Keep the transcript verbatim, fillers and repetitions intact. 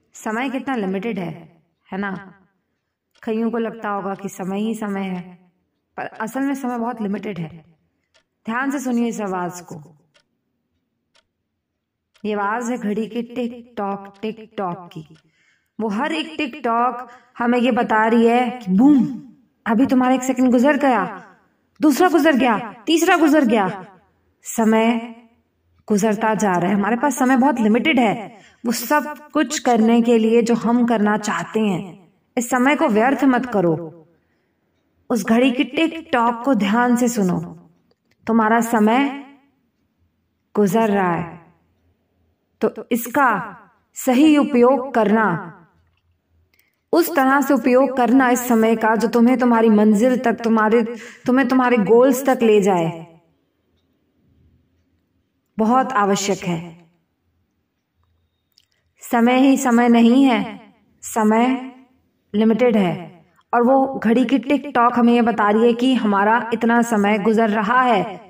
समय कितना लिमिटेड है है ना। कईयों को लगता होगा कि समय ही समय है, पर असल में समय बहुत लिमिटेड है। ध्यान से सुनिए इस आवाज को। ये आवाज है घड़ी की टिक टॉक टिक टॉक की। वो हर एक टिक टॉक हमें ये बता रही है कि बूम, अभी तुम्हारा एक सेकंड गुजर गया, दूसरा गुजर गया, तीसरा गुजर गया। समय गुजरता जा रहा है। हमारे पास समय बहुत लिमिटेड है। वो सब कुछ करने के लिए जो हम करना चाहते हैं, इस समय को व्यर्थ मत करो। उस घड़ी की टिक टॉक को ध्यान से सुनो। तुम्हारा समय गुजर रहा है, तो इसका सही उपयोग करना, उस तरह से उपयोग करना इस समय का जो तुम्हें तुम्हारी मंजिल तक, तुम्हारे तुम्हें तुम्हारे गोल्स तक ले जाए, बहुत आवश्यक है। समय ही समय नहीं है, समय लिमिटेड है। और वो घड़ी की टिक टॉक हमें ये बता रही है कि हमारा इतना समय गुजर रहा है,